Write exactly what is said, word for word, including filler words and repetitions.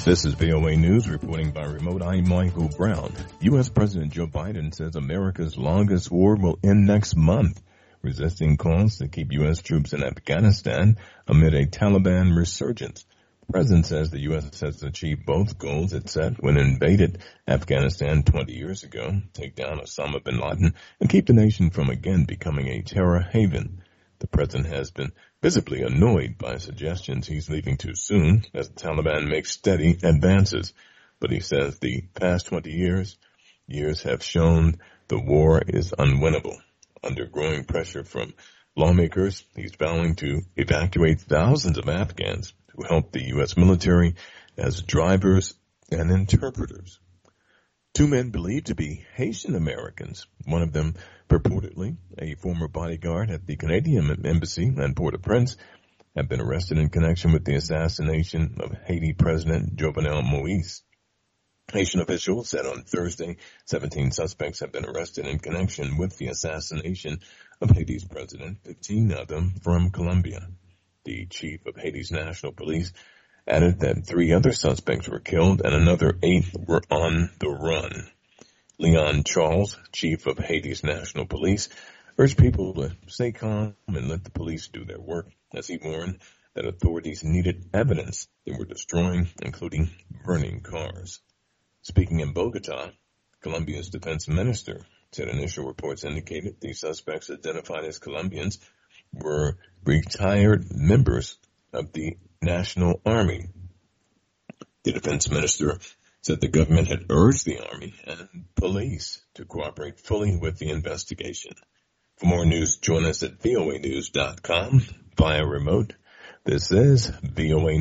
This is V O A News reporting by remote. I'm Michael Brown. U S. President Joe Biden says America's longest war will end next month, resisting calls to keep U S troops in Afghanistan amid a Taliban resurgence. The president says the U S has achieved both goals it set when it invaded Afghanistan twenty years ago, take down Osama bin Laden and keep the nation from again becoming a terror haven. The president has been visibly annoyed by suggestions he's leaving too soon as the Taliban makes steady advances. But he says the past twenty years, years have shown the war is unwinnable. Under growing pressure from lawmakers, he's vowing to evacuate thousands of Afghans who help the U S military as drivers and interpreters. Two men believed to be Haitian Americans, one of them purportedly a former bodyguard at the Canadian Embassy in Port-au-Prince, have been arrested in connection with the assassination of Haiti President Jovenel Moïse. Haitian officials said on Thursday seventeen suspects have been arrested in connection with the assassination of Haiti's president, fifteen of them from Colombia. The chief of Haiti's National Police added that three other suspects were killed and another eight were on the run. Leon Charles, chief of Haiti's National Police, urged people to stay calm and let the police do their work, as he warned that authorities needed evidence they were destroying, including burning cars. Speaking in Bogota, Colombia's defense minister said initial reports indicated the suspects identified as Colombians were retired members of the National Army. The defense minister said the government had urged the Army and police to cooperate fully with the investigation. For more news, join us at V O A news dot com via remote. This is V O A